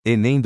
Enem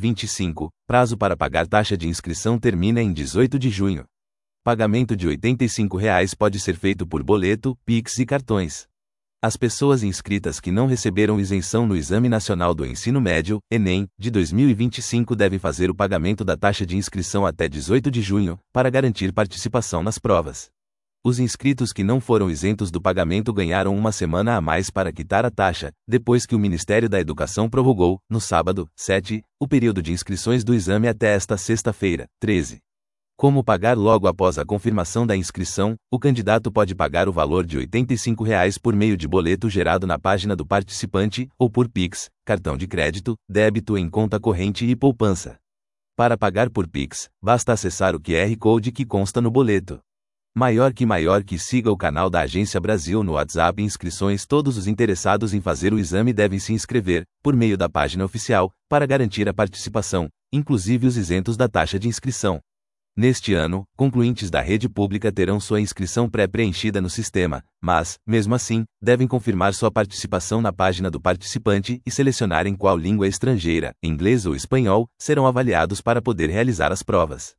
2025, prazo para pagar taxa de inscrição termina em 18 de junho. Pagamento de R$ 85 pode ser feito por boleto, Pix e cartões. As pessoas inscritas que não receberam isenção no Exame Nacional do Ensino Médio, Enem, de 2025 devem fazer o pagamento da taxa de inscrição até 18 de junho, para garantir participação nas provas. Os inscritos que não foram isentos do pagamento ganharam uma semana a mais para quitar a taxa, depois que o Ministério da Educação prorrogou, no sábado, 7, o período de inscrições do exame até esta sexta-feira, 13. Como pagar logo após a confirmação da inscrição? O candidato pode pagar o valor de R$ 85 por meio de boleto gerado na página do participante, ou por Pix, cartão de crédito, débito em conta corrente e poupança. Para pagar por Pix, basta acessar o QR Code que consta no boleto. Maior que siga o canal da Agência Brasil no WhatsApp. Inscrições. Todos os interessados em fazer o exame devem se inscrever, por meio da página oficial, para garantir a participação, inclusive os isentos da taxa de inscrição. Neste ano, concluintes da rede pública terão sua inscrição pré-preenchida no sistema, mas, mesmo assim, devem confirmar sua participação na página do participante e selecionar em qual língua estrangeira, inglês ou espanhol, serão avaliados para poder realizar as provas.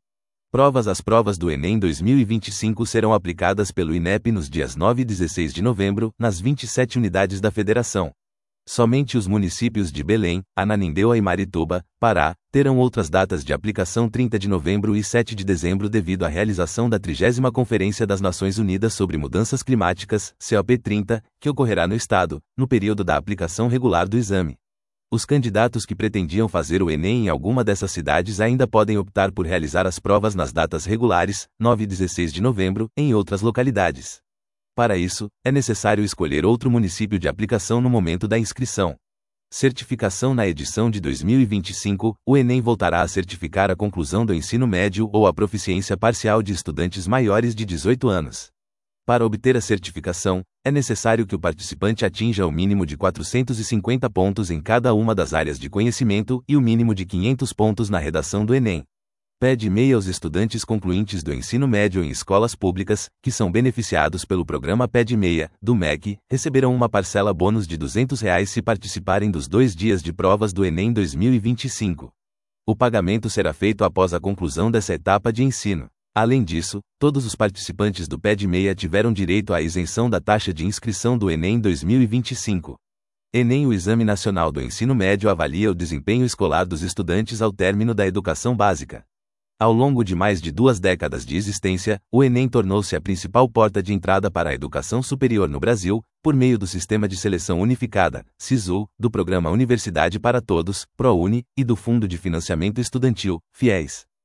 As provas do Enem 2025 serão aplicadas pelo INEP nos dias 9 e 16 de novembro, nas 27 unidades da Federação. Somente os municípios de Belém, Ananindeua e Marituba, Pará, terão outras datas de aplicação 30 de novembro e 7 de dezembro devido à realização da 30ª Conferência das Nações Unidas sobre Mudanças Climáticas, COP30, que ocorrerá no estado, no período da aplicação regular do exame. Os candidatos que pretendiam fazer o Enem em alguma dessas cidades ainda podem optar por realizar as provas nas datas regulares, 9 e 16 de novembro, em outras localidades. Para isso, é necessário escolher outro município de aplicação no momento da inscrição. Certificação. Na edição de 2025, o Enem voltará a certificar a conclusão do ensino médio ou a proficiência parcial de estudantes maiores de 18 anos. Para obter a certificação, é necessário que o participante atinja o mínimo de 450 pontos em cada uma das áreas de conhecimento e o mínimo de 500 pontos na redação do Enem. PED-MEI. Aos estudantes concluintes do ensino médio em escolas públicas, que são beneficiados pelo programa PED-MEI, do MEC, receberão uma parcela bônus de R$ 200 se participarem dos 2 dias de provas do Enem 2025. O pagamento será feito após a conclusão dessa etapa de ensino. Além disso, todos os participantes do PED-MEI tiveram direito à isenção da taxa de inscrição do Enem 2025. Enem. O Exame Nacional do Ensino Médio avalia o desempenho escolar dos estudantes ao término da educação básica. Ao longo de mais de 2 décadas de existência, o Enem tornou-se a principal porta de entrada para a educação superior no Brasil, por meio do Sistema de Seleção Unificada, SISU, do Programa Universidade para Todos, ProUni, e do Fundo de Financiamento Estudantil, FIES.